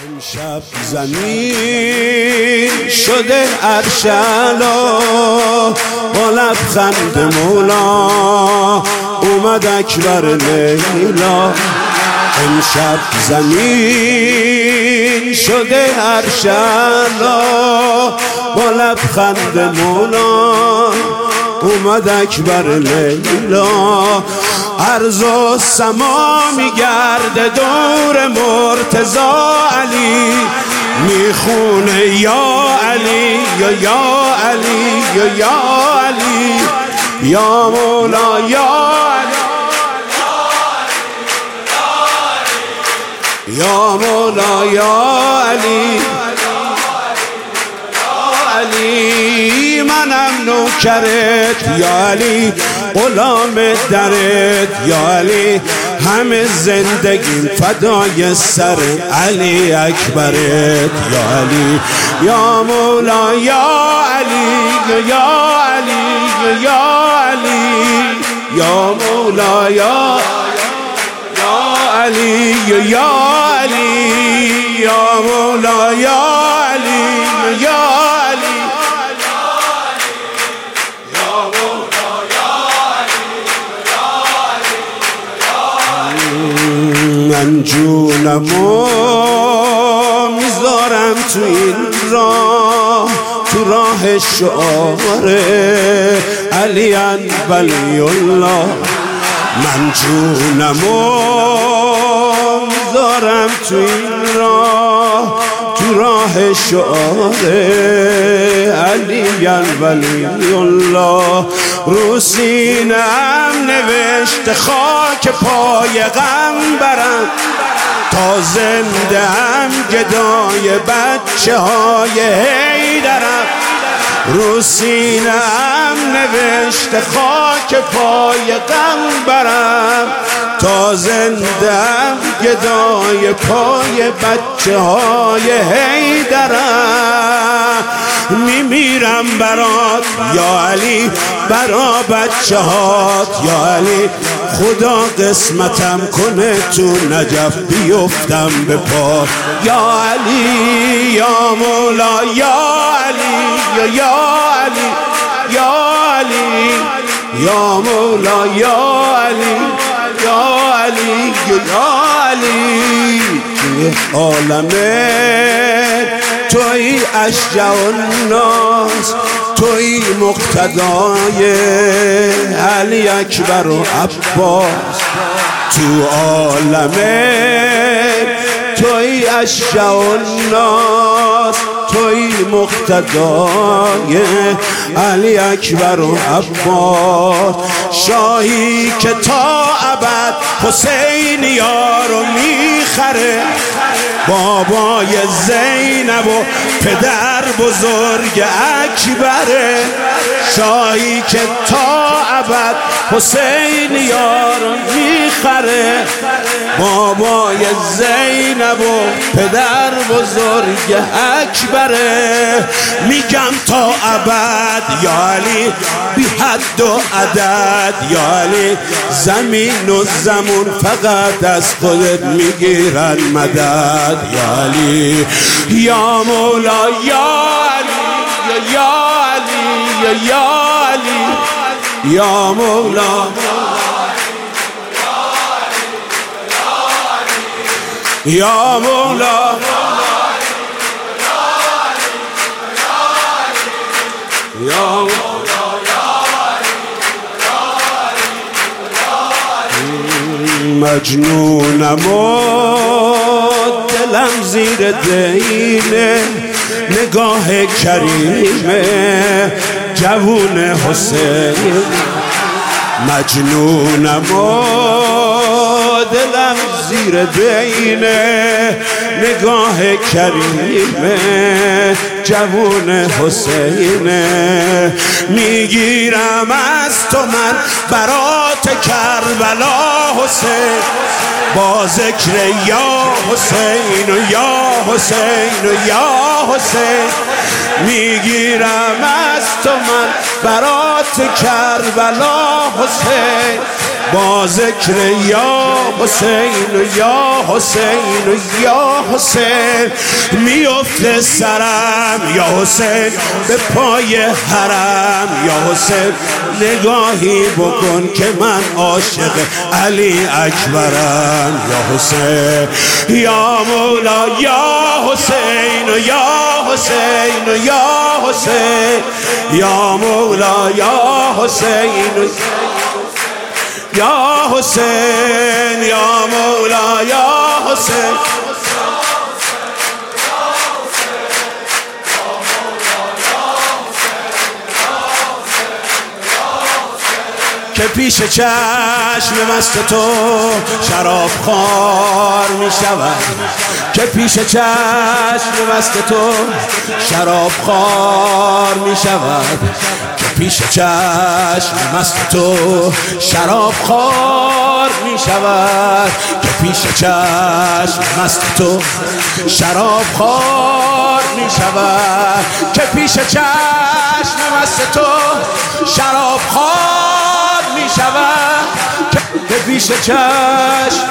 امشب زمین شده عرش اعلا، با لبخند مولا اومد اکبر لیلا. امشب زمین شده عرش اعلا، با لبخند مولا اومد اکبر لیلا. ارض و سما میگرده دور مرتضی علی، میخونه یا علی یا علی یا علی یا مولا یا یا مولا یا علی علی. منم نوکرت یا علی، غلام درت یا علی، همه زندگیم فدای سر علی اکبرت یا علی یا مولا یا علی یا علی یا علی یا مولا یا علی یا علی یا مولا یا علی یا علی یا مولا یا علی. من جونمو میذارم تو این راه، تو راه شعار علی ولی الله. من جونمو میذارم تو این راه، تو راه شعار علی ولی الله. رو سینه‌ام نوشته خاک پای غمبرم، تا زنده هم گدای بچه های حیدرم. رو سینه‌ام نوشته خاک پای غمبرم، تا زندم گدای پای بچه های حیدرم. میمیرم برات یا علی، برا بچه هات یا علی. خدا قسمتم کنه تو نجف بیفتم به پا یا علی یا مولا یا علی یا علی یا علی یا مولا یا علی یا علی یا علی. توی عالمه توی اشجع الناس، توی مقتدای علی اکبر و عباس. تو عالمه توی اشجع الناس، توی مقتدای علی اکبر و عباس. شاهی که تا ابد حسین یارو میخره، بابای زینب و پدر بزرگ اکبره. شاهی که تا ابد حسین یارو میخره، بابای زینب و پدر بزرگ اکبره. میگم تا ابد یا علی، بی حد و عدد یا علی. زمین و زمون فقط از خودت میگیرن مدد یا علی یا مولا یا علی یا علی یا علی یا مولا یا مولا یا مجنونم و دلم زیر دینه، نگاه کریمه جوون حسین. مجنونم و دلم زیر دینه، نگاه کریمه جوون حسینه. میگیرم از تو من برات کربلا حسین، با ذکر یا حسین و یا حسین و یا حسین. میگیرم از تو من برات کربلا حسین، با ذکر یا حسین و یا حسین و یا حسین میفته سرم یا حسین به پای حرم یا حسین نگاهی بکن که من عاشق علی اکبرم یا حسین یا مولا یا حسین و یا حسین و یا حسین یا مولا یا حسین و یا حسین یا مولا یا حسین که پیش چشم مست تو شراب خوار می شود که پیش چشم مست تو شراب خوار می شود که پیش چشم مست تو شراب خوار می شود که پیش چشم مست تو شراب خوار می شود که پیش چشم مست تو شراب خوار می شود که پیش چشم